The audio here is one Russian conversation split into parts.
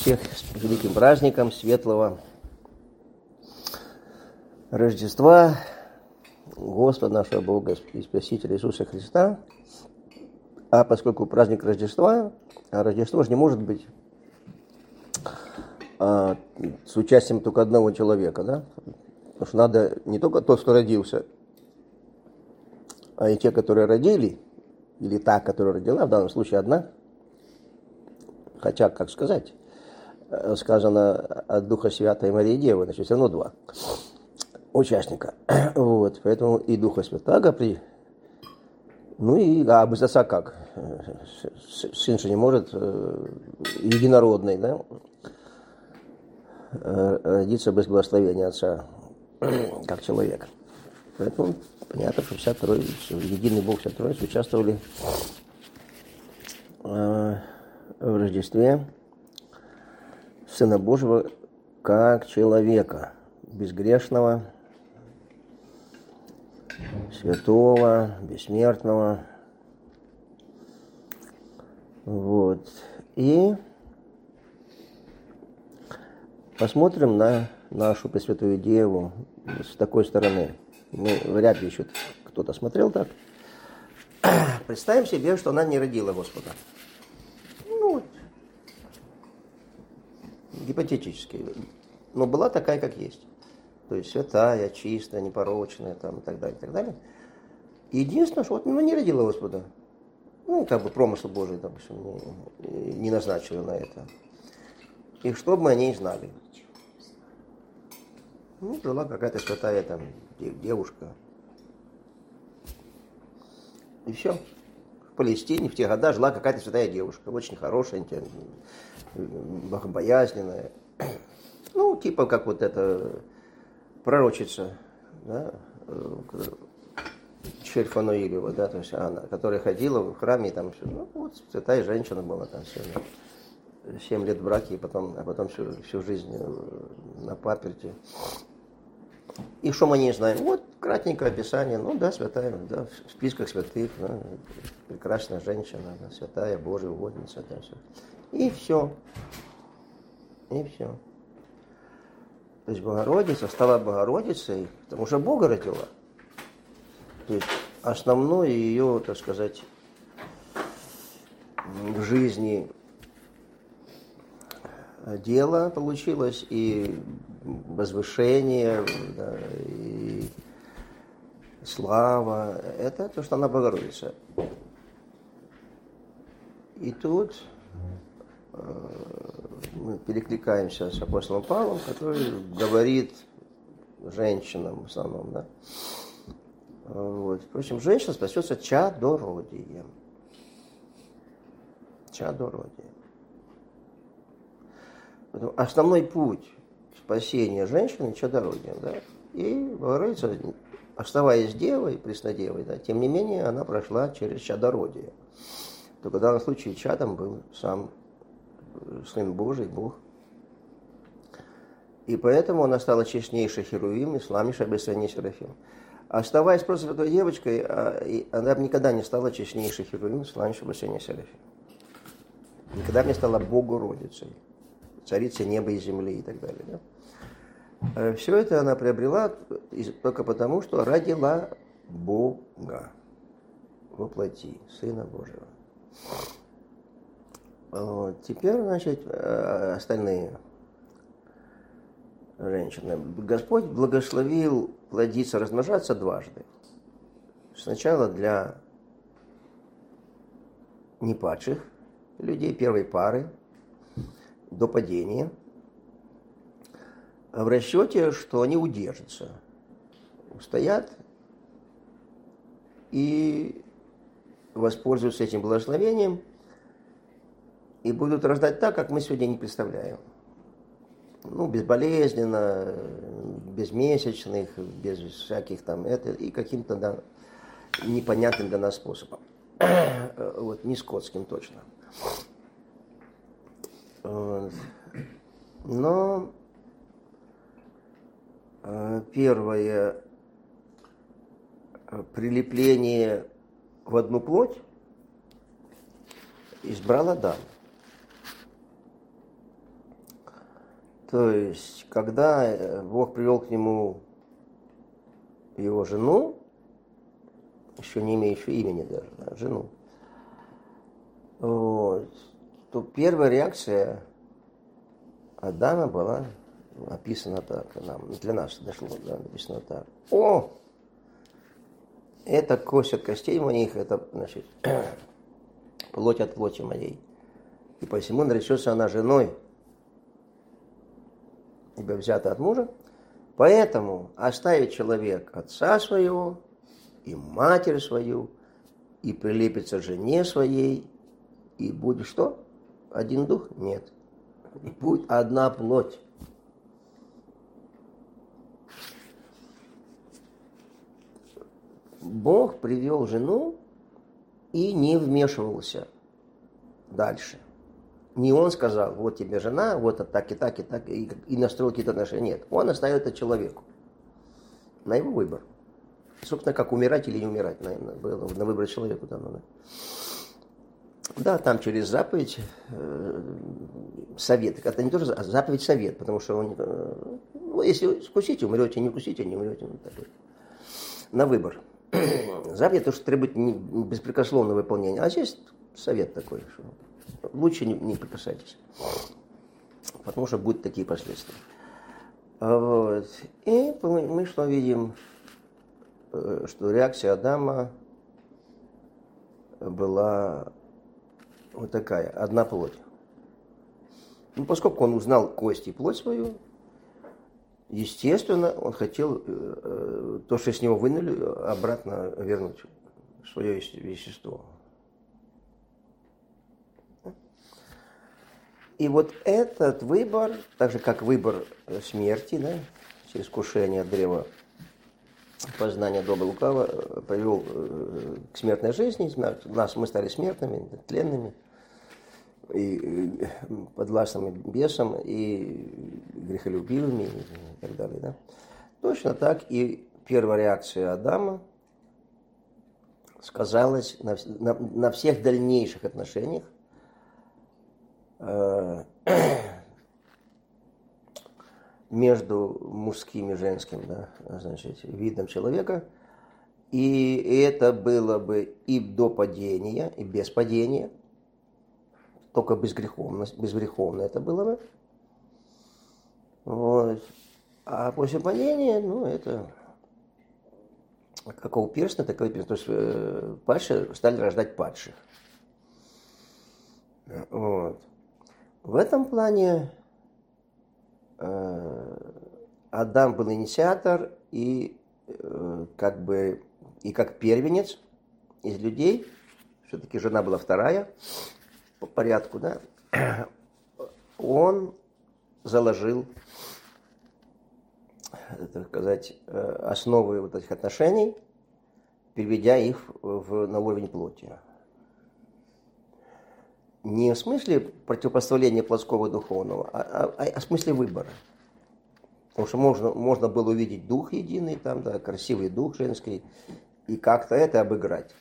всех с великим праздником светлого Рождества Господа нашего Бога и Спасителя Иисуса Христа. А поскольку праздник Рождества, а Рождество же не может быть с участием только одного человека, да? Потому что надо не только тот, кто родился, а и те, которые родили, или та, которая родила, в данном случае одна. Хотя, как сказать, сказано от Духа Святого и Марии Девы, значит, все равно два участника. Вот, поэтому и Духа Святаго ну и без отца как? Сын же не может единородный, да? Родиться без благословения отца, как человек. Поэтому понятно, что вся Троица, единый Бог, вся Троица участвовали в Рождестве Сына Божьего как человека, безгрешного, святого, бессмертного. Вот. И посмотрим на нашу Пресвятую Деву с такой стороны. Вряд ли еще кто-то смотрел так. Представим себе, что она не родила Господа. Ну, гипотетически. Но была такая, как есть. То есть святая, чистая, непорочная, там, и так далее, и так далее. Единственное, что не родила Господа. Ну, как бы промысл Божий, допустим, не назначили на это. И что бы мы о ней знали? Ну, жила какая-то святая там девушка. И все. В Палестине в те годы жила какая-то святая девушка. Очень хорошая, богобоязненная. Ну, типа как вот эта пророчица, да, Шельфануилева, да, то есть она, которая ходила в храме, и там все, ну, вот святая женщина была там 7 лет в браке, а потом всю жизнь на паперти. И что мы не знаем? Вот кратенькое описание, ну да, святая, да, в списках святых, да, прекрасная женщина, да, святая, Божия угодница, да, все. И все. И все. То есть Богородица стала Богородицей, потому что Бога родила. То есть основное ее, так сказать, в жизни дело получилось, и возвышение, да, и слава. Это то, что она Богородица. И тут мы перекликаемся с апостолом Павлом, который говорит женщинам в основном, да. Вот. Впрочем, женщина спасется чадородием. Чадородием. Основной путь спасения женщины чадородием, да. И Богородица, оставаясь девой, преснодевой, да, тем не менее, она прошла через чадородие. Только в данном случае чадом был сам Сын Божий, Бог. И поэтому она стала честнейшей Херувим и славнейшей бессмертной Серафим. Оставаясь просто святой девочкой, она никогда не стала честнейшей Херувим и славнейшей бессмертной Серафим. Никогда не стала Богородицей, царицей неба и земли и так далее. Да? Все это она приобрела только потому, что родила Бога во плоти, Сына Божьего. Вот. Теперь, значит, остальные женщины. Господь благословил плодиться, размножаться дважды. Сначала для непадших людей, первой пары, до падения, в расчете, что они удержатся, устоят и воспользуются этим благословением, и будут рождать так, как мы сегодня не представляем. Ну, безболезненно, без месячных, без всяких там и каким-то, да, непонятным для нас способом. Вот, не скотским точно. Но первое прилепление в одну плоть избрал Адам. То есть, когда Бог привел к нему его жену, еще не имеющую имени даже, да, жену, вот, то первая реакция Адама была описана так, для нас дошло, да, написано так. О, это кость от костей моих, это, значит, плоть от плоти моей. И посему наречется она женой, ибо взята от мужа. Поэтому оставит человек отца своего и матерь свою, и прилепится жене своей, и будет что? Один дух? Нет. И будет одна плоть. Бог привел жену и не вмешивался дальше. Не он сказал, вот тебе жена, вот так и так, и так, и настроил какие-то отношения. Нет, он оставил это человеку. На его выбор. Собственно, как умирать или не умирать, наверное, было на выбор человеку дано. Да? Да, там через заповедь совет. Это не тоже заповедь совет, потому что он, ну, если вкусите, умрете, не вкусите, не умрете. Вот такой. На выбор. Заповедь то, что требует беспрекословного выполнения. А здесь совет такой, что лучше не прикасайтесь, потому что будут такие последствия. Вот. И мы что видим, что реакция Адама была вот такая, одна плоть. Ну, поскольку он узнал кость и плоть свою, естественно, он хотел то, что с него вынули, обратно вернуть в свое вещество. И вот этот выбор, так же как выбор смерти, да, через вкушение от древа познания добра лукава, привел к смертной жизни. Мы стали смертными, тленными, и подвластными бесам, и грехолюбивыми, и так далее. Да? Точно так и первая реакция Адама сказалась на всех дальнейших отношениях между мужским и женским, да, значит, видом человека. И это было бы и до падения, и без падения. Только безгреховно это было бы. Вот. А после падения, ну, это какого перстня, такого перстня. То есть падшие стали рождать падших. Вот. В этом плане Адам был инициатор и как бы и как первенец из людей, все-таки жена была вторая по порядку, да, он заложил, так сказать, основы вот этих отношений, переведя их на уровень плоти. Не в смысле противопоставления плотского и духовного, а в смысле выбора. Потому что можно было увидеть дух единый, там, да, красивый дух женский, и как-то это обыграть.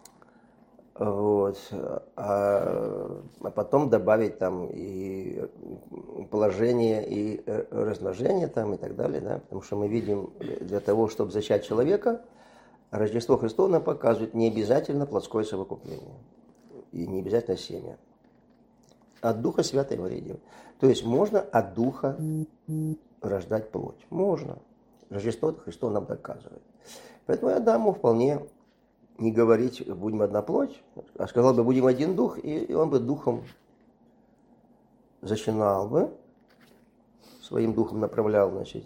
Вот. А потом добавить там и положение, и размножение там, и так далее. Да? Потому что мы видим, для того, чтобы зачать человека, Рождество Христово нам показывает не обязательно плотское совокупление. И не обязательно семя. От Духа Святой Марии. То есть можно от Духа рождать плоть. Можно. Рождество Христово нам доказывает. Поэтому Адаму вполне не говорить «будем одна плоть», а сказал бы «будем один дух», и он бы духом зачинал бы, своим духом направлял, значит,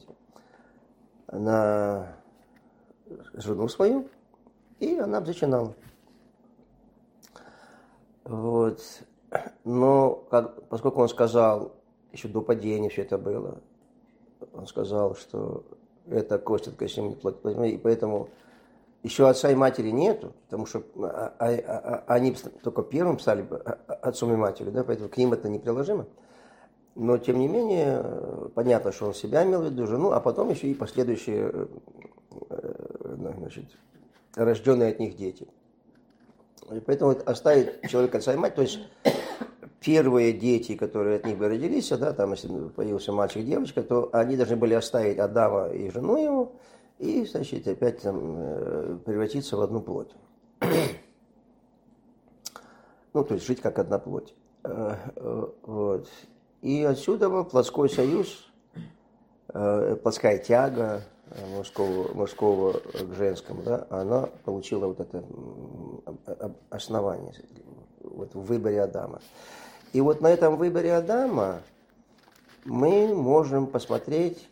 на жену свою, и она бы зачинала. Вот. Но поскольку он сказал, еще до падения все это было, он сказал, что это кость от кости, плоть, и поэтому еще отца и матери нету, потому что они только первым стали отцом и матерью, да, поэтому к ним это неприложимо. Но, тем не менее, понятно, что он себя имел в виду, жену, а потом еще и последующие, значит, рожденные от них дети. И поэтому оставить человека отца и мать, то есть первые дети, которые от них бы родились, да, там, если появился мальчик, девочка, то они должны были оставить Адама и жену его, и, значит, опять там превратиться в одну плоть. Ну, то есть жить как одна плоть. Вот. И отсюда плотской союз, плотская тяга мужского к женскому, да, она получила вот это основание вот в выборе Адама. И вот на этом выборе Адама мы можем посмотреть,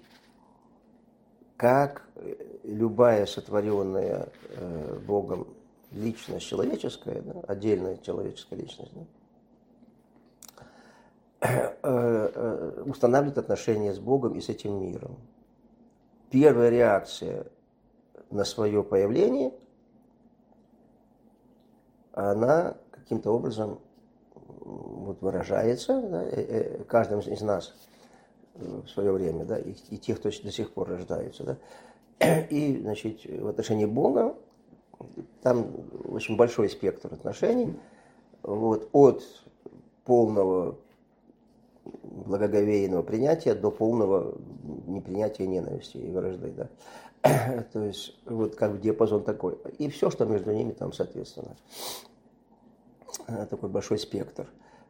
как любая сотворенная Богом личность человеческая, да, отдельная человеческая личность, да, устанавливает отношения с Богом и с этим миром. Первая реакция на свое появление, она каким-то образом вот выражается, да, каждым из нас в свое время, да, и тех, кто до сих пор рождаются, да. И, значит, в отношении Бога там очень большой спектр отношений, вот, от полного благоговейного принятия до полного непринятия, ненависти и вражды, да. То есть вот как бы диапазон такой. И все, что между ними там, соответственно. Такой большой спектр.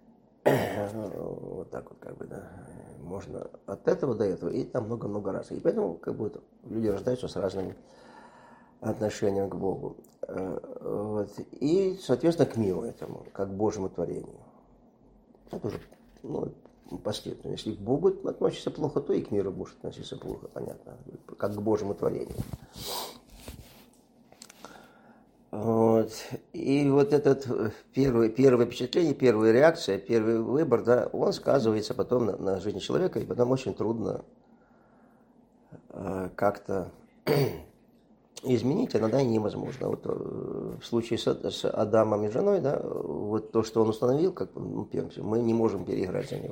Вот так вот, как бы, да. Можно от этого до этого, и там много-много раз. И поэтому как бы люди рождаются с разными отношениями к Богу. Вот. И, соответственно, к миру этому, как к Божьему творению. Это уже, ну, последовательно. Если к Богу относишься плохо, то и к миру будешь относиться плохо, понятно. Как к Божьему творению. Вот. И вот этот первое впечатление, первая реакция, первый выбор, да, он сказывается потом на жизни человека, и потом очень трудно как-то изменить, иногда и невозможно. Вот в случае с Адамом и женой, да, вот то, что он установил, как мы не можем переиграть за него.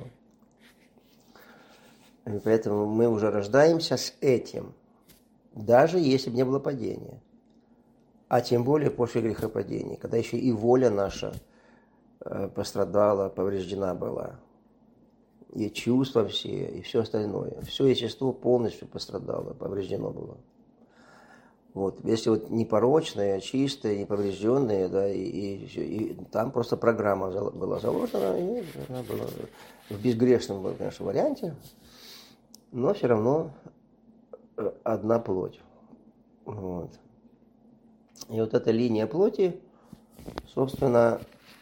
И поэтому мы уже рождаемся с этим, даже если бы не было падения. А тем более после грехопадения, когда еще и воля наша пострадала, повреждена была. И чувства все, и все остальное. Все естество полностью пострадало, повреждено было. Вот. Если вот непорочное, чистое, неповрежденное, да, и там просто программа была заложена, и она была в безгрешном, конечно, варианте, но все равно одна плоть. Вот. И вот эта линия плоти, собственно,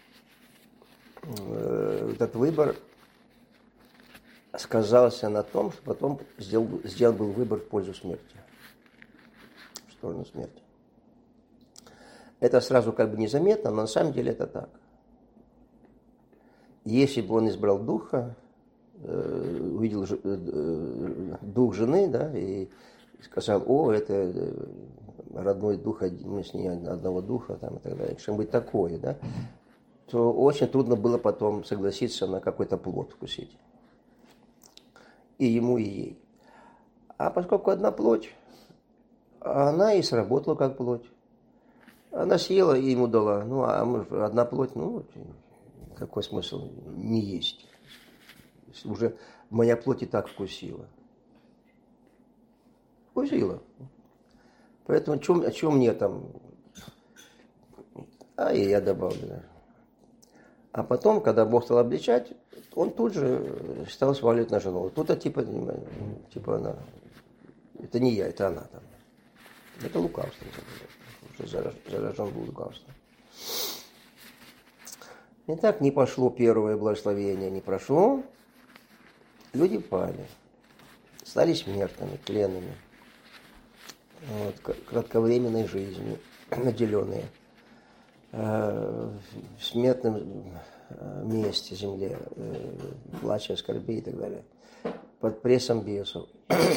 этот выбор сказался на том, что потом сделан был выбор в пользу смерти, в сторону смерти. Это сразу как бы незаметно, но на самом деле это так. Если бы он избрал духа, увидел дух жены, да, и сказал: о, это родной дух, мы с ней одного духа, там, и так далее, что-нибудь такое, да, то очень трудно было потом согласиться на какой-то плод вкусить. И ему, и ей. А поскольку одна плоть, она и сработала как плоть. Она съела и ему дала. Ну, а одна плоть, ну, какой смысл не есть? Уже моя плоть и так вкусила. Вкусила. Поэтому о чем мне там? И я добавлю. А потом, когда Бог стал обличать, он тут же стал сваливать на жену. Тут-то типа она. Это не я, это она там. Это лукавство. Уже заражен был лукавством. И так не пошло первое благословение, не прошло. Люди пали. Стали смертными, тленными. Вот, кратковременной жизнью, наделенные. В смертном месте, земле, плача, скорби и так далее. Под прессом бесов.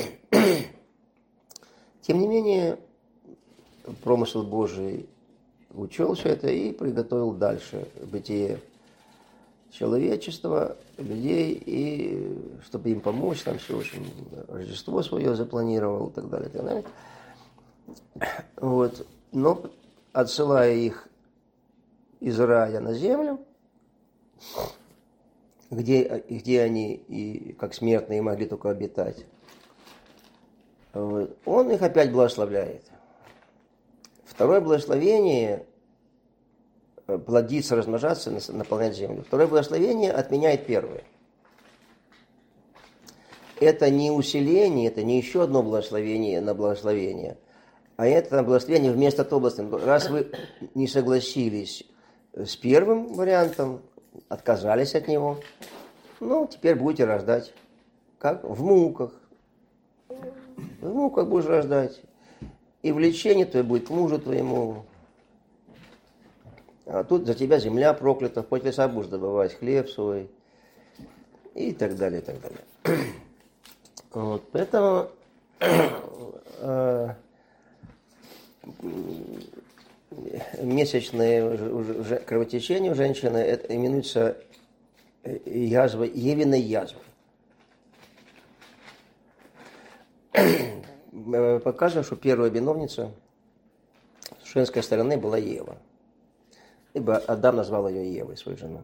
Тем не менее, промысел Божий учел все это и приготовил дальше бытие человечества, людей, и чтобы им помочь, там все очень Рождество свое запланировал и так далее, и так далее. Вот. Но отсылая их из рая на землю, где они и как смертные могли только обитать. Вот. Он их опять благословляет. Второе благословение плодиться, размножаться, наполнять землю. Второе благословение отменяет первое. Это не усиление, это не еще одно благословение на благословение, а это благословение вместо того благословения. Раз вы не согласились с первым вариантом, отказались от него, ну, теперь будете рождать. Как? В муках. В муках будешь рождать. И влечение твое будет к мужу твоему. А тут за тебя земля проклята, в поте леса будешь добывать хлеб свой. И так далее, и так далее. Вот, поэтому месячное кровотечение у женщины это именуется язвой, Евиной язвой. Показано, что первая виновница с женской стороны была Ева. Ибо Адам назвал ее Евой, свою жену.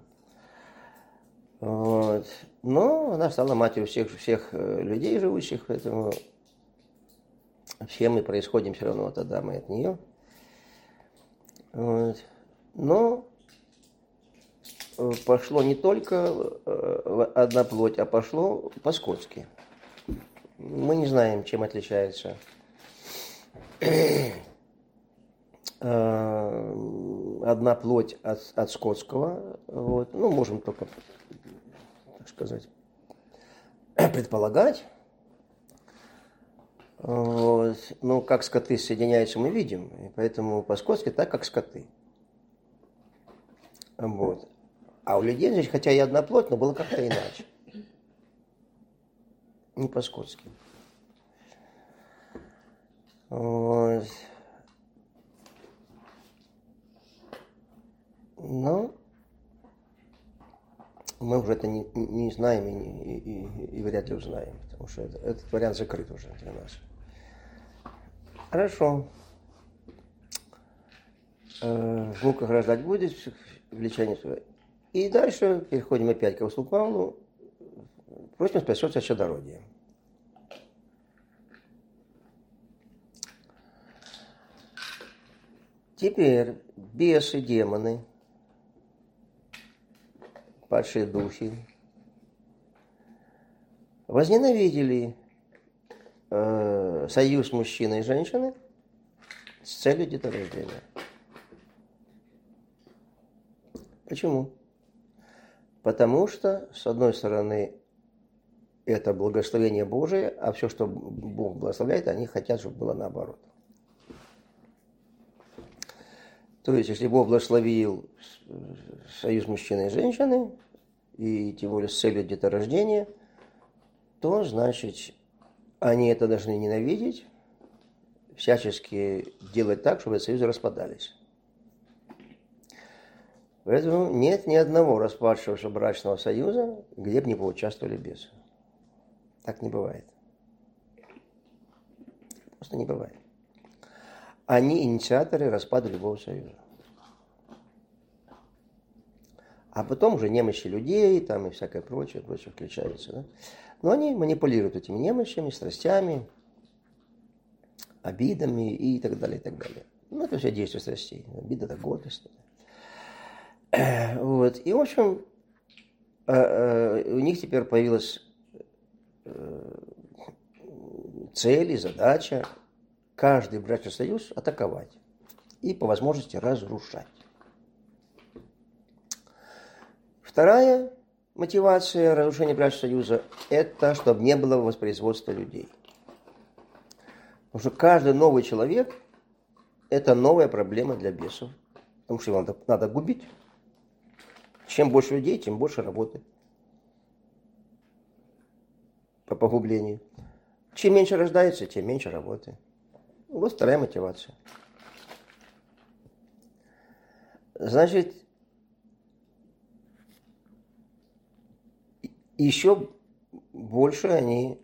Вот. Но она стала матерью всех людей, живущих, поэтому все мы происходим все равно от Адама и от нее. Вот. Но пошло не только одна плоть, а пошло по-скотски. Мы не знаем, чем отличается одна плоть от скотского. Вот. Ну, можем только, так сказать, предполагать. Вот. Ну, как скоты соединяются, мы видим. И поэтому по-скотски так, как скоты. Вот. А у людей, значит, хотя и одна плоть, но было как-то иначе. Не по-скотски. Вот. Но мы уже это не знаем и вряд ли узнаем, потому что этот вариант закрыт уже для нас. Хорошо. В муках рождать будет, влечение свое. И дальше переходим опять к апостолу Павлу. Просим спасется от чадородия. Теперь бесы, демоны, падшие духи возненавидели союз мужчины и женщины с целью деторождения. Почему? Потому что, с одной стороны, это благословение Божие, а все, что Бог благословляет, они хотят, чтобы было наоборот. То есть, если Бог благословил союз мужчины и женщины, и тем более с целью деторождения, то, значит, они это должны ненавидеть, всячески делать так, чтобы союзы распадались. Поэтому нет ни одного распадшегося брачного союза, где бы не поучаствовали бесы. Так не бывает. Просто не бывает. Они инициаторы распада любого союза. А потом уже немощи людей, там и всякое прочее включается. Да? Но они манипулируют этими немощами, страстями, обидами и так далее, и так далее. Ну, это все действие страстей. Обида – это гордость. Вот. И, в общем, у них теперь появилась цель и задача каждый брачный союз атаковать и по возможности разрушать. Вторая мотивация разрушения брачного союза – это чтобы не было воспроизводства людей. Потому что каждый новый человек – это новая проблема для бесов. Потому что его надо губить. Чем больше людей, тем больше работы по погублению. Чем меньше рождается, тем меньше работы. Вот вторая мотивация. Значит, еще больше они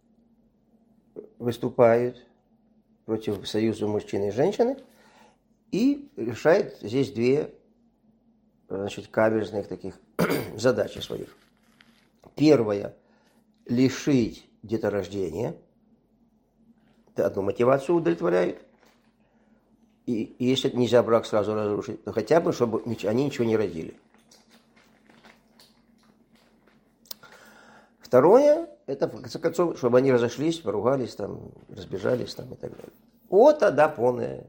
выступают против союза мужчины и женщины и решают здесь две, значит, каверзных таких задачи своих. Первое – лишить деторождения. Это одну мотивацию удовлетворяет. И если нельзя брак сразу разрушить, то хотя бы, чтобы они ничего не родили. Второе – это, в конце концов, чтобы они разошлись, поругались, там, разбежались там, и так далее. Вот тогда полное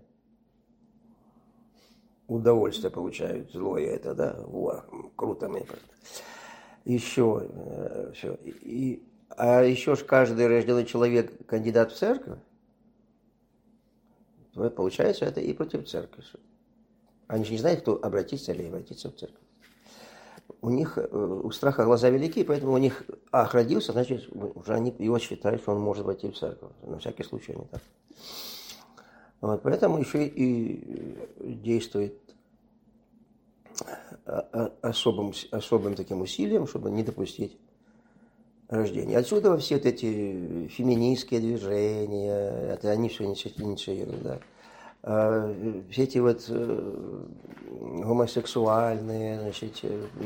удовольствие получают. Злое это, да? О, круто мне кажется. Еще, все. А еще ж каждый рожденный человек кандидат в церковь. Получается, это и против церкви. Они же не знают, кто обратиться или обратиться в церковь. У них у страха глаза велики, поэтому у них родился, значит, уже они его считают, что он может войти в церковь. На всякий случай они так. Вот, поэтому еще и действует особым таким усилием, чтобы не допустить рождения. Отсюда все вот эти феминистские движения, это они все инициируют, да. Все эти вот гомосексуальные, значит,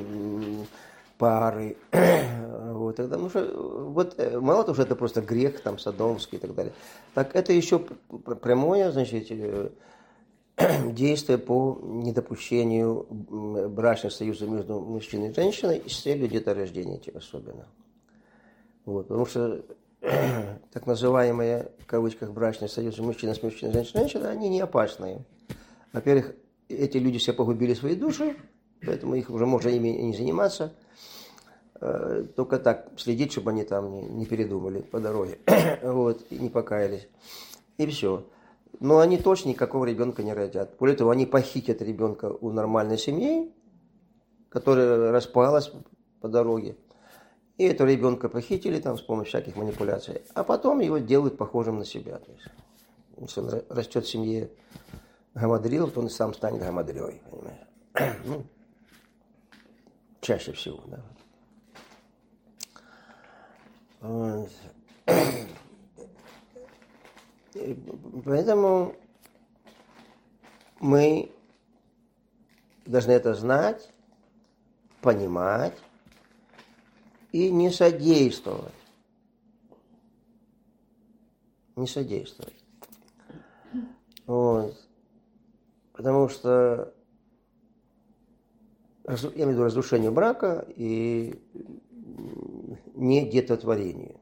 пары, вот, тогда, ну, вот мало того, что это просто грех, там, содомский и так далее, так это еще прямое, значит, действие по недопущению брачных союзов между мужчиной и женщиной с целью деторождения особенно. Вот, потому что так называемые, в кавычках, брачные союзы мужчины с мужчиной, женщина, они не опасные. Во-первых, эти люди все погубили свои души, поэтому их уже можно ими не заниматься. Только так следить, чтобы они там не передумали по дороге, вот, и не покаялись. И все. Но они точно никакого ребенка не родят. Более того, они похитят ребенка у нормальной семьи, которая распалась по дороге. И этого ребенка похитили там с помощью всяких манипуляций. А потом его делают похожим на себя. То есть, если он растет в семье гамадрилов, то он и сам станет гамадрёй. Ну, чаще всего, да. Вот. Поэтому мы должны это знать, понимать и не содействовать. Не содействовать. Вот. Потому что я имею в виду разрушению брака и не детотворению.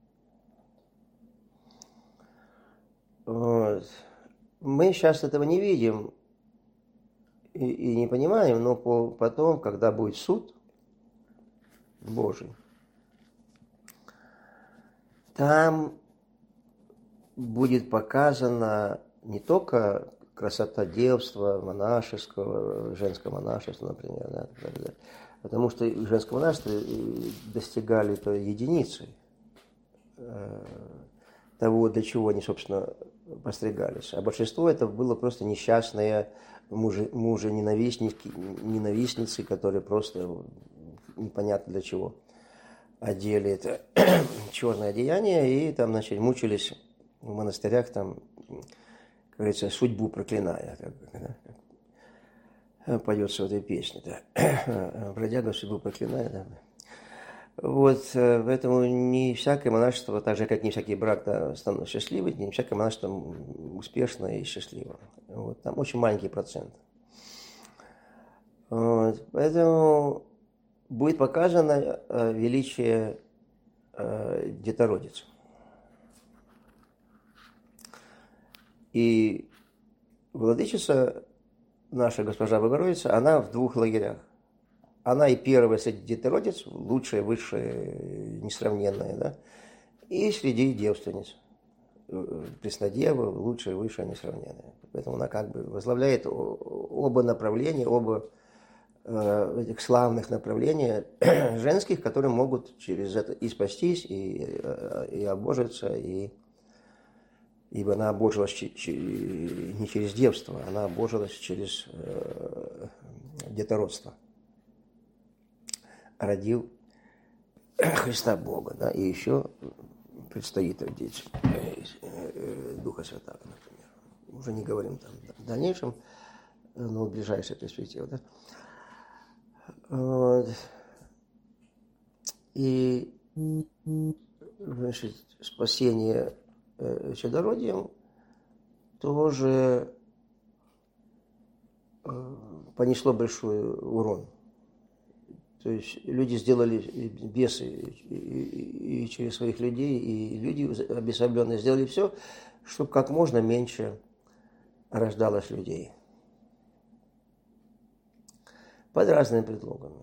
Вот. Мы сейчас этого не видим и не понимаем, но потом, когда будет суд Божий, там будет показана не только красота девства, монашеского, женского монашества, например, да, потому что в женском монашестве достигали то единицы того, для чего они, собственно, постригались. А большинство это было просто несчастные мужа-ненавистницы, которые просто непонятно для чего одели это черное одеяние и там, значит, мучились в монастырях, там, как говорится, судьбу проклиная. Как поется в этой песне. Да. Бродяга судьбу проклиная. Да. Вот, поэтому не всякое монашество, так же, как не всякий брак, да, становится счастливым, не всякое монашество успешное и счастливое. Вот, там очень маленький процент. Вот, поэтому будет показано величие детородицы. И владычица, наша госпожа Богородица, она в двух лагерях. Она и первая среди детородиц, лучшая, высшая, несравненная, да, и среди девственниц. Преснодева, лучшая, высшая, несравненная. Поэтому она как бы возглавляет оба направления, оба этих славных направления женских, которые могут через это и спастись, и обожиться, ибо она обожилась не через девство, она обожилась через детородство. Родил Христа Бога, да, и еще предстоит родить Духа Святаго, например. Уже не говорим там в дальнейшем, но в ближайшей перспективе, да. Вот. И, значит, спасение чадородием тоже понесло большой урон. То есть люди сделали, бесы и через своих людей, и люди обесобленные сделали все, чтобы как можно меньше рождалось людей. Под разными предлогами.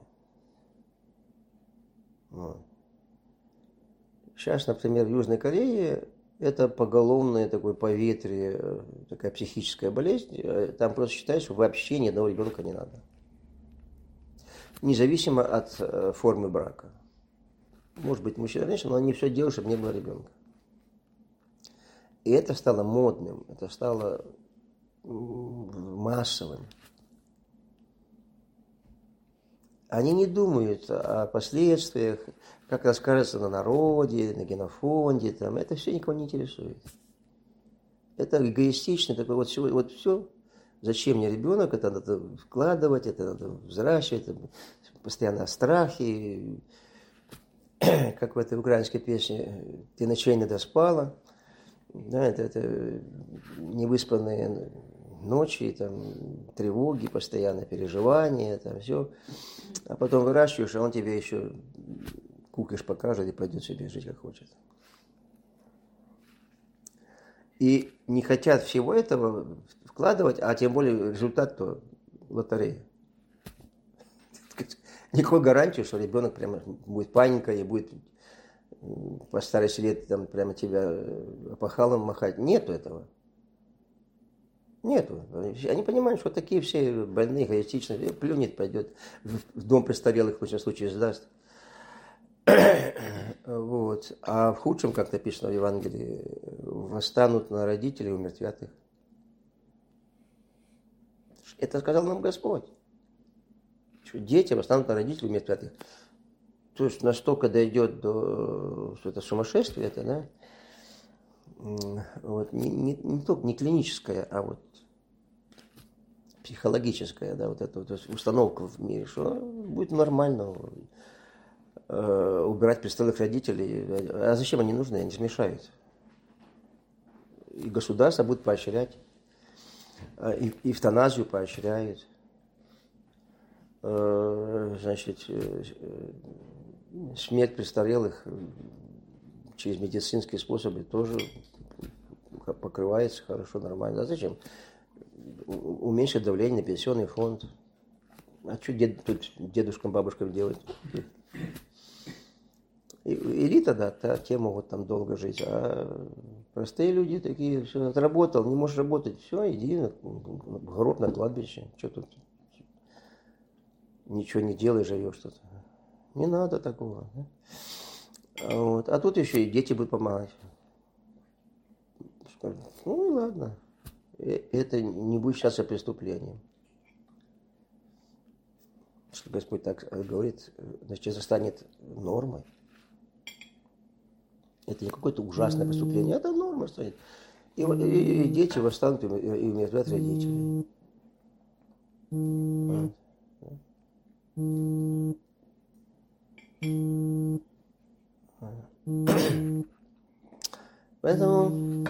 Вот. Сейчас, например, в Южной Корее это поголовное такое поветрие, такая психическая болезнь. Там просто считают, что вообще ни одного ребенка не надо. Независимо от формы брака. Может быть, мужчина и женщина, но они все делают, чтобы не было ребенка. И это стало модным, это стало массовым. Они не думают о последствиях, как расскажется на народе, на генофонде, там. Это все никого не интересует. Это эгоистично, такое вот все. Зачем мне ребенок? Это надо вкладывать, это надо взращивать, это постоянно страхи. Как в этой украинской песне «Ты ночей не доспала». Да, это невыспанные ночи, там, тревоги, постоянное переживания, там все. А потом выращиваешь, а он тебе еще кукиш покажет и пойдет себе жить как хочет. И не хотят всего этого вкладывать, а тем более результат-то лотереи. Никакой гарантии, что ребенок прямо будет паникой и будет по старости лет там прямо тебя опахалом махать. Нету этого. Нету. Они понимают, что такие все больные, эгоистичные, плюнет, пойдет в дом престарелых, в лучшем случае сдаст. Вот. А в худшем, как написано в Евангелии, восстанут на родителей, умертвят их. Это сказал нам Господь. Что дети восстанут на родителей, умертвят их. То есть настолько дойдет до что это сумасшествие, это, да? Вот, не только не клиническое, а вот психологическая, да, вот эта вот установка в мире, что будет нормально убирать престарелых родителей. А зачем они нужны? Они смешают. И государство будет поощрять, и эвтаназию поощряет. Значит, смерть престарелых через медицинские способы тоже покрывается хорошо, нормально. А зачем? Уменьшить давление на пенсионный фонд. А что тут дедушкам, бабушкам делать? Элита, да, те могут там долго жить, а простые люди такие, все, отработал, не можешь работать, все, иди в гроб на кладбище, что тут, ничего не делай, живешь тут. Не надо такого. Да? Вот. А тут еще и дети будут помогать. Ну и ладно, это не будет считаться преступлением. Что Господь так говорит, значит, это станет нормой. Это не какое-то ужасное преступление, это норма станет. И дети восстанут и умертвят родителей. Поэтому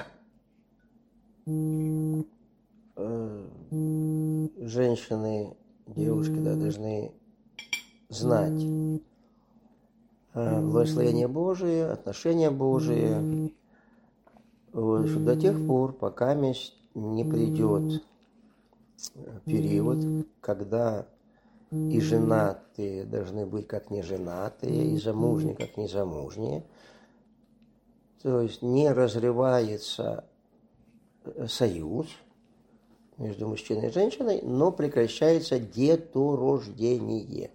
женщины, девушки, да, должны знать благословение Божие, отношения Божие, вот, что до тех пор, пока не придет период, когда и женатые должны быть как неженатые, и замужние как незамужние, то есть не разрывается союз между мужчиной и женщиной, но прекращается деторождение.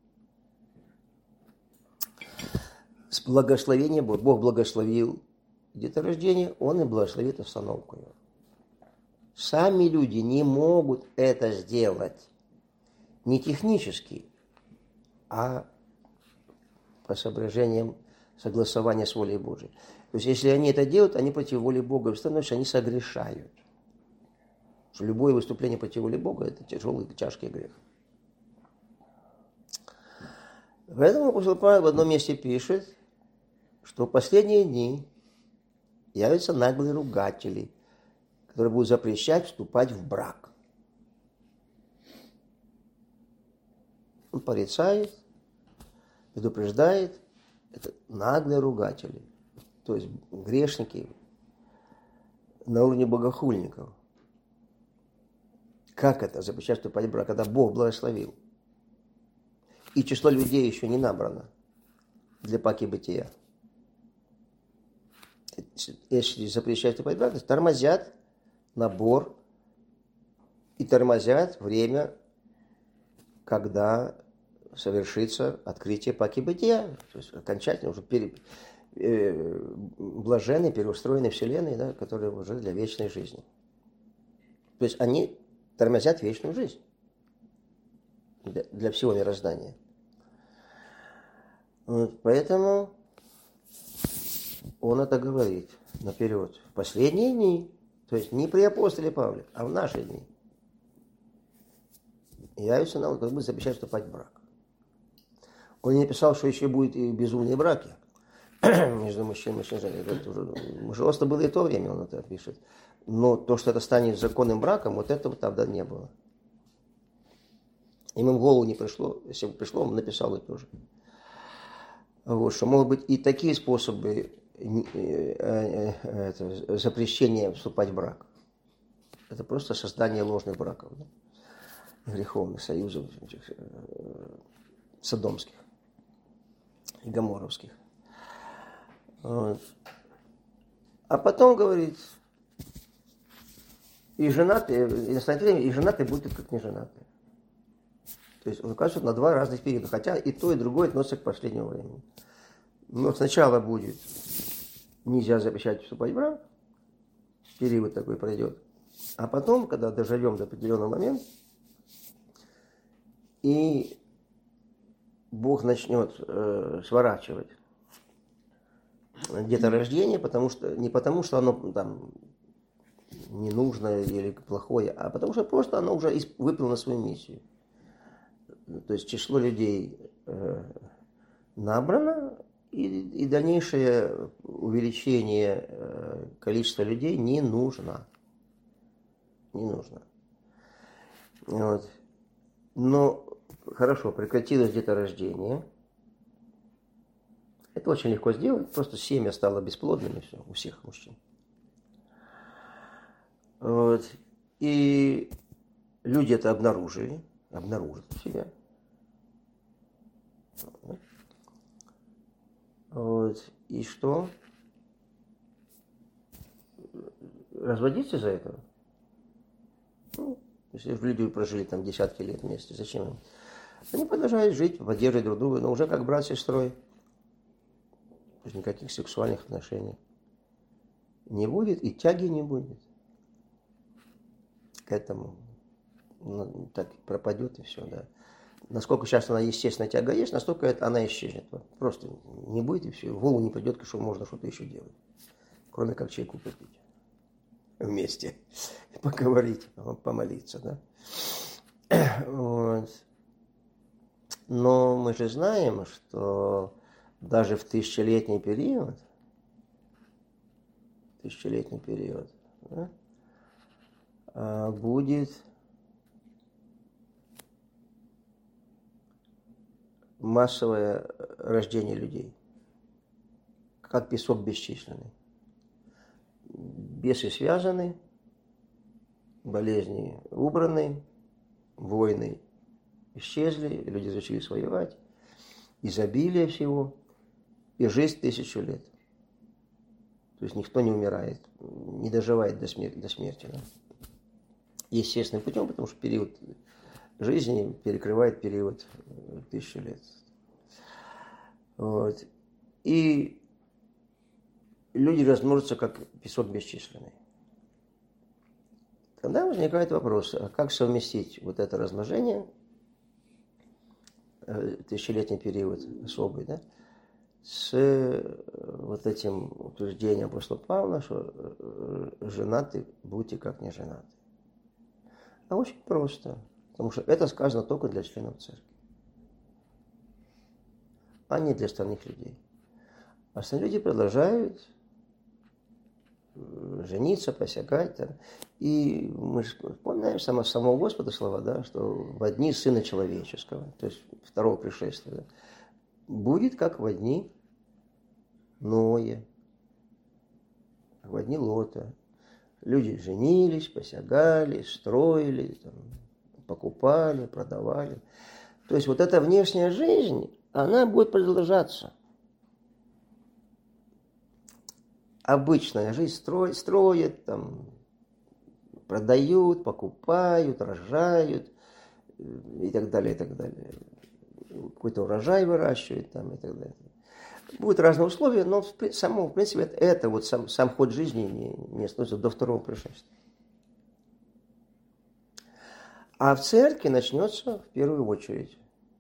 С благословения Бога. Бог благословил деторождение, Он и благословит остановку его. Сами люди не могут это сделать не технически, а по соображениям согласования с волей Божией. То есть, если они это делают, они против воли Бога становятся, они согрешают. Что любое выступление против воли Бога – это тяжелый, тяжкий грех. Поэтому апостол Павел в одном месте пишет, что в последние дни явятся наглые ругатели, которые будут запрещать вступать в брак. Он порицает, предупреждает, это наглые ругатели, то есть грешники на уровне богохульников. Как это запрещать вступать в брак, когда Бог благословил? И число людей еще не набрано для паки бытия. Если запрещать вступать в брак, то тормозят набор и тормозят время, когда совершится открытие паки бытия. То есть окончательно уже блаженной, переустроенной вселенной, да, которая уже для вечной жизни. То есть они тормозят вечную жизнь для всего мироздания. Вот, поэтому он это говорит наперед. В последние дни, то есть не при апостоле Павле, а в наши дни, явится нам, как бы запрещать вступать в брак. Он не написал, что еще будет и безумные браки между мужчиной и женщиной. Это уже просто было и то время, он это пишет. Но то, что это станет законным браком, вот этого тогда не было. Ему в голову не пришло. Если бы пришло, он написал это тоже. Вот, что могут быть и такие способы запрещения вступать в брак. Это просто создание ложных браков, да? Греховных союзов содомских и гоморовских. Вот. А потом говорит, и женатые, и женатые будут как неженатые. То есть он указывает на два разных периода, хотя и то, и другое относится к последнему времени. Но сначала будет нельзя запрещать вступать в брак, период такой пройдет, а потом, когда доживем до определенного момента, и Бог начнет сворачивать деторождение, не потому, что оно там не нужно или плохое, а потому что просто оно уже выполнило свою миссию. То есть число людей набрано, и дальнейшее увеличение количества людей не нужно. Не нужно. Вот. Но хорошо, прекратилось деторождение. Это очень легко сделать, просто семя стало бесплодным, и все, у всех мужчин. Вот. И люди это обнаружат в себя. Вот. И что? Разводиться из-за этого? Ну, если люди прожили там десятки лет вместе, зачем им? Они продолжают жить, поддерживать друг друга, но уже как брат с сестрой. То есть никаких сексуальных отношений не будет, и тяги не будет к этому. Ну, так пропадет, и все, да. Насколько сейчас она естественная тяга есть, настолько она исчезнет. Просто не будет, и все. В голову не придет, что можно что-то еще делать. Кроме как чайку попить. Вместе. Поговорить, помолиться, да. Вот. Но мы же знаем, что даже в тысячелетний период, да, будет массовое рождение людей, как песок бесчисленный. Бесы связаны, болезни убраны, войны исчезли, люди научились воевать, изобилие всего, и жизнь 1000 лет. То есть никто не умирает, не доживает до смерти. Да? Естественным путем, потому что период жизни перекрывает период 1000 лет. Вот. И люди размножатся, как песок бесчисленный. Тогда возникает вопрос, а как совместить вот это размножение, тысячелетний период особый, да, с вот этим утверждением апостола Павла, что женаты будьте как не женаты. А очень просто, потому что это сказано только для членов церкви. а не для остальных людей. Остальные люди продолжают жениться, посягать. Там. И мы же вспоминаем самого Господа слова, да, что в дни Сына Человеческого, то есть второго пришествия, да, будет как в дни Ноя, как в дни Лота. Люди женились, посягали, строили, там, покупали, продавали. То есть вот эта внешняя жизнь, она будет продолжаться. Обычная жизнь строят, там, продают, покупают, рожают и так далее, и так далее. Какой-то урожай выращивают там и так далее. Будут разные условия, но в принципе это вот сам ход жизни не становится до второго пришествия. А в церкви начнется в первую очередь.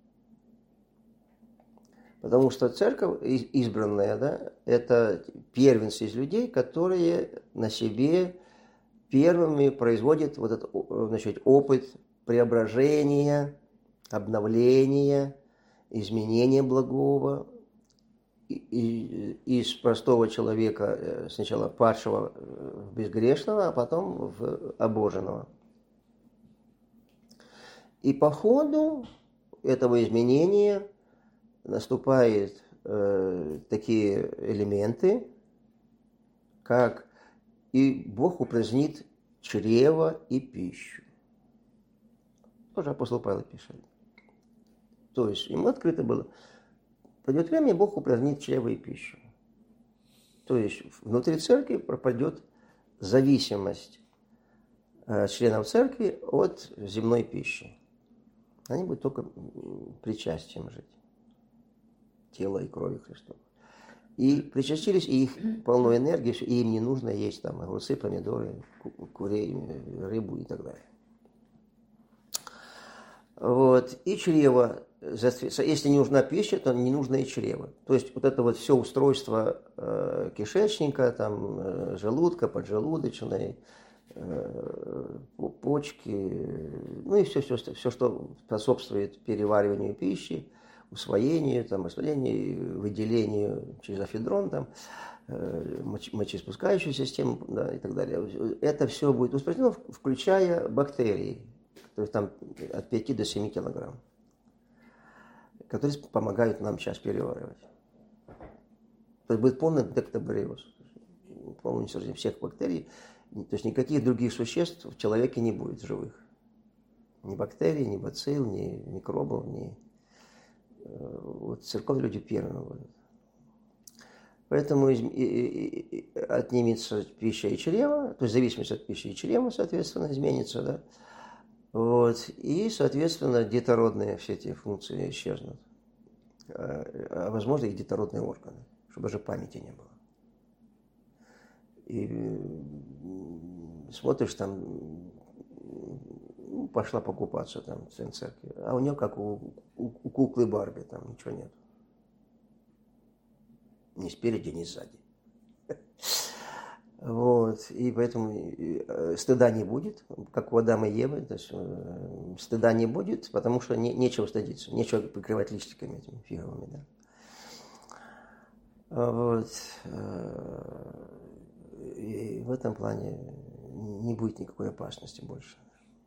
Потому что церковь избранная, да, это первенцы из людей, которые на себе первыми производят вот этот, значит, опыт преображения, обновления, изменения благого из простого человека, сначала падшего в безгрешного, а потом в обоженного. И по ходу этого изменения наступают такие элементы, как и Бог упразднит чрево и пищу. Тоже апостол Павел пишет. То есть ему открыто было. Придет время, и Бог упразднит чрево и пищу. То есть внутри церкви пропадет зависимость членов церкви от земной пищи. Они будут только причастием жить. Тела и крови Христова. И причастились, и их полно энергии, и им не нужно есть там огурцы, помидоры, курей, рыбу и так далее. Вот. И чрево, если не нужна пища, то не нужно и чрево. То есть вот это вот все устройство кишечника, там, желудка, поджелудочной, почки, ну и все, что способствует перевариванию пищи, усвоению, там, растворению, выделению через афедрон, там, мочеиспускающую систему, да, и так далее. Это все будет упразднено, включая бактерии, то есть там от 5 до 7 килограмм, которые помогают нам сейчас переваривать. То есть будет полный дектобариоз, полное уничтожение всех бактерий, то есть никаких других существ в человеке не будет живых. Ни бактерий, ни бацилл, ни микробов, ни... Вот церковные люди первыми будут. Поэтому отнимется пища и чрево, то есть зависимость от пищи и чрева, соответственно, изменится, да. Вот. И, соответственно, детородные все эти функции исчезнут. А возможно, и детородные органы, чтобы даже памяти не было. И смотришь, там пошла покупаться там в церкви, а у нее как у куклы Барби, там ничего нет. Ни спереди, ни сзади. Вот. И поэтому стыда не будет, как у Адама и Евы. То есть, стыда не будет, потому что нечего стыдиться, нечего прикрывать листиками этими фиговыми. Да. Вот. И в этом плане не будет никакой опасности больше.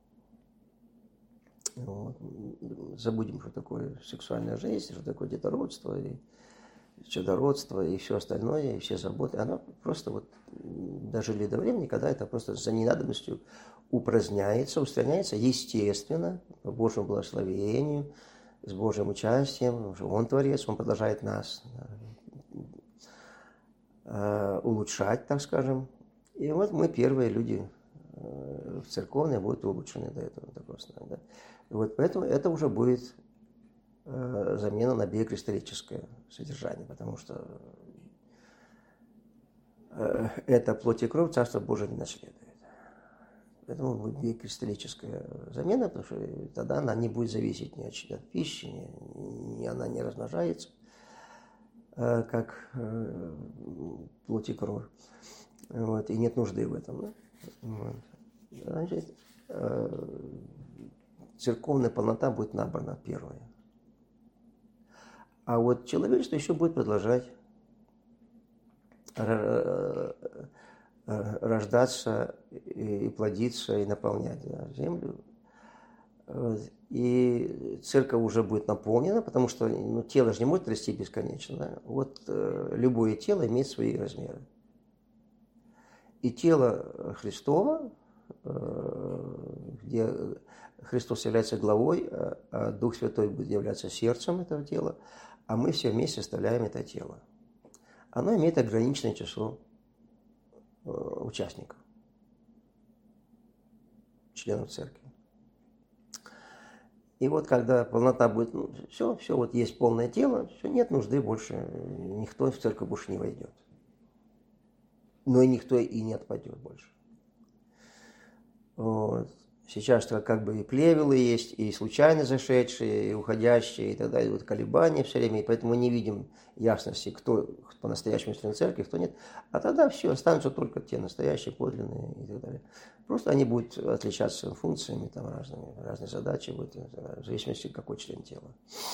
Вот. Забудем, что такое сексуальная жизнь, что такое детородство, и чадородство, и все остальное, и все заботы. Оно просто вот дожили до времени, когда это просто за ненадобностью упраздняется, устраняется естественно, по Божьему благословению, с Божьим участием. Он Творец, Он продолжает нас улучшать, так скажем. И вот мы первые люди церковные будут улучшены до этого. Да? И вот поэтому это уже будет замена на биокристаллическое содержание, потому что это плоть и кровь Царство Божие не наследует. Поэтому будет биокристаллическая замена, потому что тогда она не будет зависеть ни от пищи, она не размножается, как плоть и кровь. Вот, и нет нужды в этом. Да? Вот. Значит, церковная полнота будет набрана первая. А вот человечество еще будет продолжать рождаться и плодиться, и наполнять землю. И церковь уже будет наполнена, потому что тело же не может расти бесконечно. Да? Вот любое тело имеет свои размеры. И тело Христово, где Христос является главой, а Дух Святой будет являться сердцем этого тела, а мы все вместе составляем это тело. Оно имеет ограниченное число участников, членов церкви. И вот когда полнота будет, все, вот есть полное тело, все, нет нужды больше, никто в церковь больше не войдет. Но и никто и не отпадет больше. Вот. Сейчас как бы и плевелы есть, и случайно зашедшие, и уходящие, и так далее, вот колебания все время, и поэтому мы не видим ясности, кто по-настоящему член церкви, кто нет. А тогда все, останутся только те настоящие, подлинные и так далее. Просто они будут отличаться функциями, там разные задачи будут, в зависимости, какой член тела.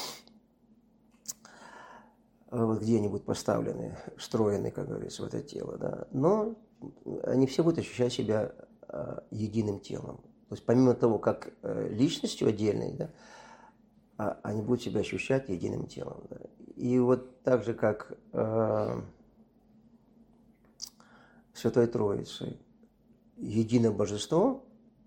Вот где они будут поставлены, встроены, как говорится, в это тело. Да. Но они все будут ощущать себя единым телом. То есть помимо того, как личностью отдельной, да, они будут себя ощущать единым телом. Да. И вот так же, как Святой Троицы, единое божество,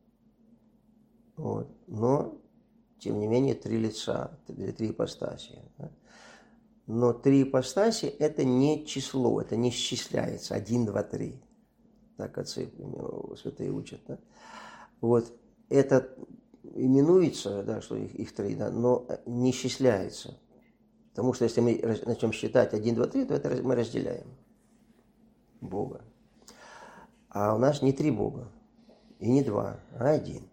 вот, но, тем не менее, три лица, три ипостаси. Да. Но три ипостаси – это не число, это не счисляется. 1, 2, 3. Так отцы святые учат. Да? Вот это именуется, да, что их три, да, но не счисляется. Потому что если мы начнем считать 1, 2, 3, то это мы разделяем Бога. А у нас не три Бога, и не два, а один.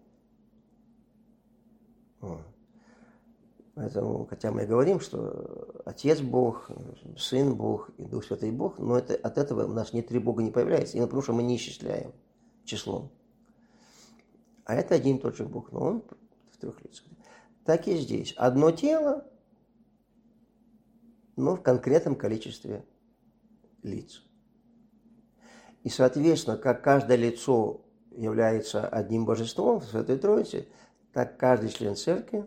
Вот. Поэтому, хотя мы и говорим, что Отец Бог, Сын Бог и Дух Святый Бог, но от этого у нас ни три Бога не появляется, именно потому что мы не исчисляем числом. А это один и тот же Бог, но Он в трех лицах. Так и здесь. Одно тело, но в конкретном количестве лиц. И, соответственно, как каждое лицо является одним божеством в Святой Троице, так каждый член церкви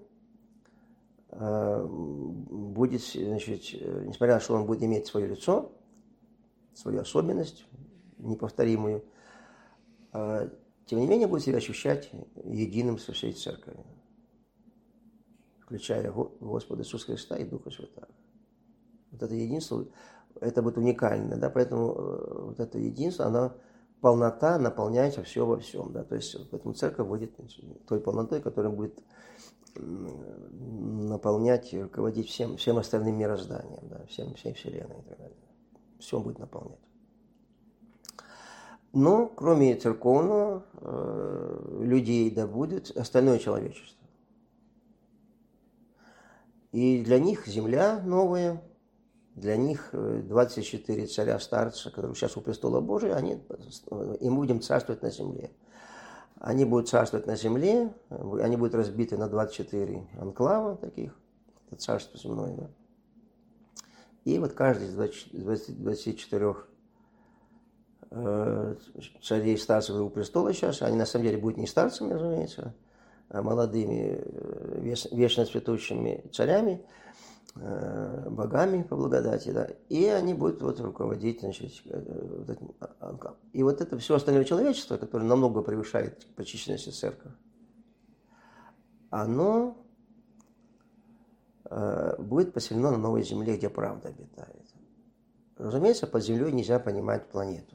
будет, значит, несмотря на то, что он будет иметь свое лицо, свою особенность неповторимую, тем не менее будет себя ощущать единым со всей церковью, включая Господа Иисуса Христа и Духа Святого. Вот это единство, это будет уникально, да, поэтому вот это единство, оно полнота наполняется все во всем, да, то есть поэтому церковь будет той полнотой, которая будет наполнять и руководить всем остальным мирозданием, да, всей Вселенной и так далее. Все будет наполнять. Но, кроме церковного, людей да будет остальное человечество. И для них земля новая, для них 24 царя-старца, которые сейчас у престола Божия, и мы будем царствовать на земле. Они будут царствовать на земле, они будут разбиты на 24 анклава таких, это царство земное, да. И вот каждый из 24 царей, старцев у престола сейчас, они на самом деле будут не старцами, разумеется, а молодыми, вечно цветущими царями, богами по благодати, да, и они будут вот руководить, значит, вот этим анклавом. И вот это все остальное человечество, которое намного превышает по численности церковь, оно будет поселено на новой земле, где правда обитает. Разумеется, под землей нельзя понимать планету.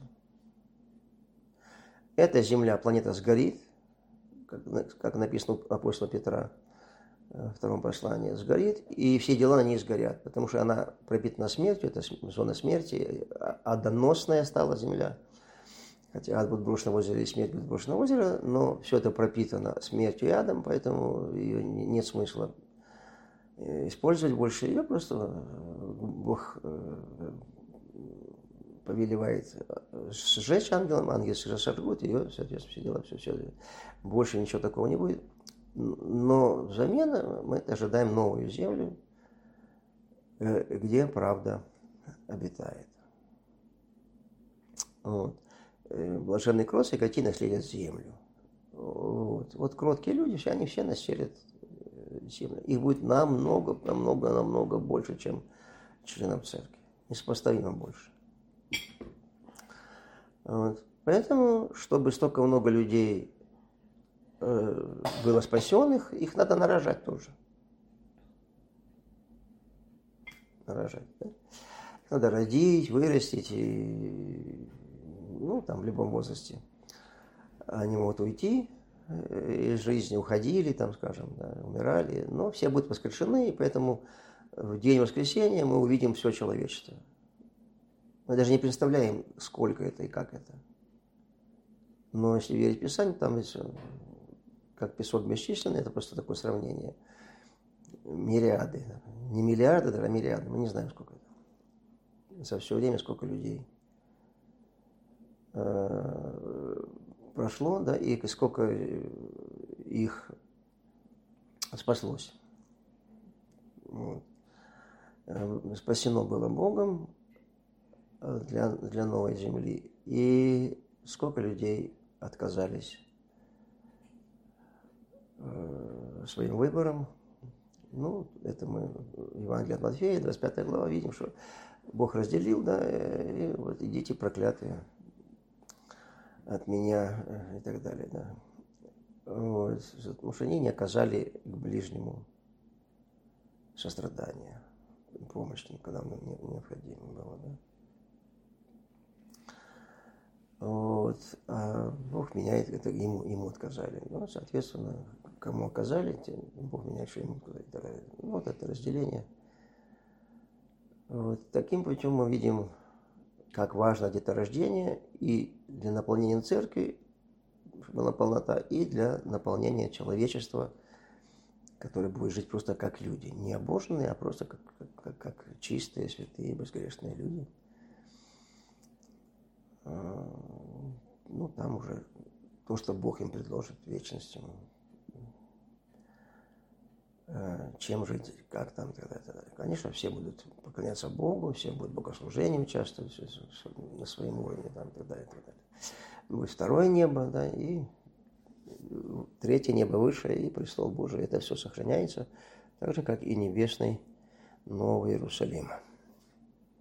Эта земля, планета сгорит, как написано у апостола Петра, во втором послании, сгорит, и все дела на ней сгорят, потому что она пропитана смертью, это зона смерти, адоносная стала земля. Хотя ад будет брошен в озеро, и смерть будет брошена в озеро, но все это пропитано смертью и адом, поэтому ее нет смысла использовать больше. Ее просто Бог повелевает сжечь ангелам, ангелы сожгут ее, соответственно, все дела, все. Больше ничего такого не будет. Но взамен мы ожидаем новую землю, где правда обитает. Вот. Блаженные кроткие, какие наследят землю. Вот кроткие люди, они все населят землю. Их будет намного больше, чем членов церкви. Несопоставимо больше. Вот. Поэтому, чтобы столько много людей было спасенных, их надо нарожать тоже. Нарожать, да? Их надо родить, вырастить, и, там в любом возрасте они могут уйти из жизни, уходили, там, скажем, да, умирали, но все будут воскрешены, и поэтому в день воскресения мы увидим все человечество. Мы даже не представляем, сколько это и как это. Но если верить Писанию, там ведь как песок бесчисленный, это просто такое сравнение. Мириады. Не миллиарды, а мириады. Мы не знаем, сколько это. За все время сколько людей прошло, да, и сколько их спаслось. Вот. Спасено было Богом для новой земли. И сколько людей отказались своим выбором. Это мы в Евангелии от Матфея, 25 глава, видим, что Бог разделил, да, и вот идите проклятые от меня и так далее, да. Вот, потому что они не оказали к ближнему сострадания, помощи, когда нам необходимо было, да. Вот, а Бог меняет, это ему отказали. Соответственно, кому оказали, Бог меняет, что ему отказали. Вот это разделение. Вот, таким путем мы видим, как важно деторождение и для наполнения церкви была полнота, и для наполнения человечества, которое будет жить просто как люди. Не обоженные, а просто как чистые, святые, безгрешные люди. Там уже то, что Бог им предложит в вечности. Чем жить, как там, и так далее. Конечно, все будут поклоняться Богу, все будут в богослужении участвовать на своем уровне, там, и так далее, и так далее. Будет второе небо, да, и третье небо выше, и престол Божий. Это все сохраняется, так же, как и небесный Новый Иерусалим.